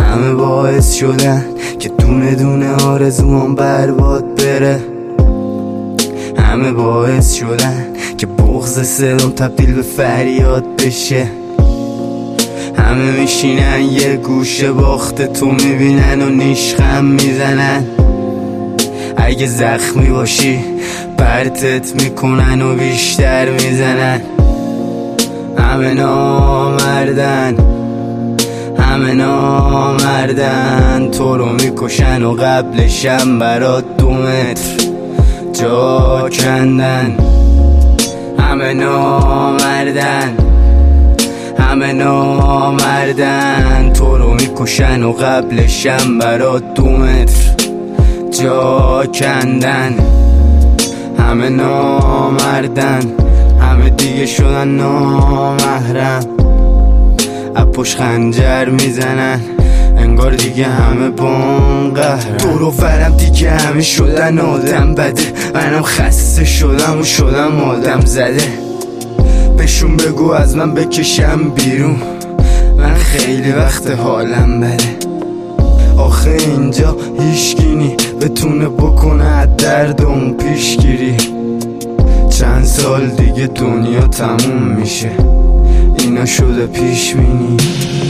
همه باعث شدن که دونه دونه آرزوام برباد بره. همه باعث شدن که بغض صدام تبدیل به فریاد بشه. همه میشینن یه گوشه باخت تو میبینن و نیشخم میزنن. اگه زخمی باشی پرتت میکنن و بیشتر میزنن. همه نامردن، همه نامردن، تو رو میکشن و قبلشم برات 2 متر جا کندن. همه نامردن، همه نامردن، تو رو میکشن و قبلشم برات 2 متر جا کندن. همه نامردن، همه دیگه شدن نامحرم. اپوش خنجر میزنن انگار دیگه همه بام قهرن. دور و برم دیگه همه شدن آدم بده. منم خسته شدم و شدم آدم زده. بهشون بگو از من بکشم بیرون، من خیلی وقت حالم بده. آخه اینجا هیچگینی بتونه بکنه از دردم پیشگیری. چند سال دیگه دنیا تموم میشه، اینا شده پیش بینی.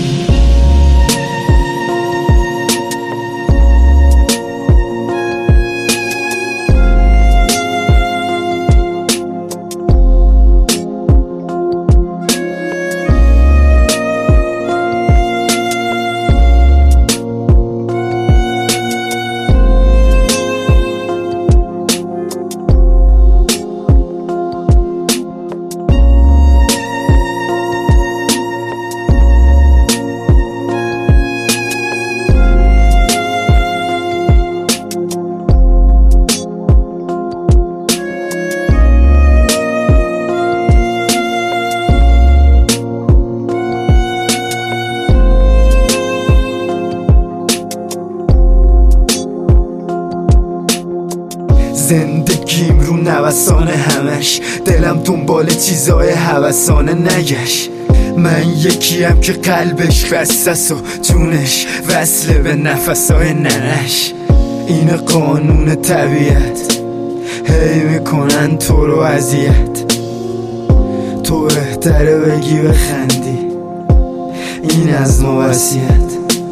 زندگیم رو نوسان همش، دلم دنبال چیزای هوسانه نگشت. من یکیم که قلبش خسته‌ست و جونش وصله به نفسای ننش. این قانون طبیعت، هی میکنن تو رو اذیت. تو بهتره بگی بخندی، این از ما وصیت.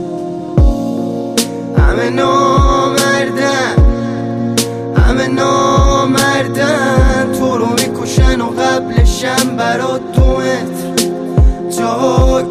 همه نامردن، همه نامردن، تو رو میکشن و قبلشم برات 2 متر جا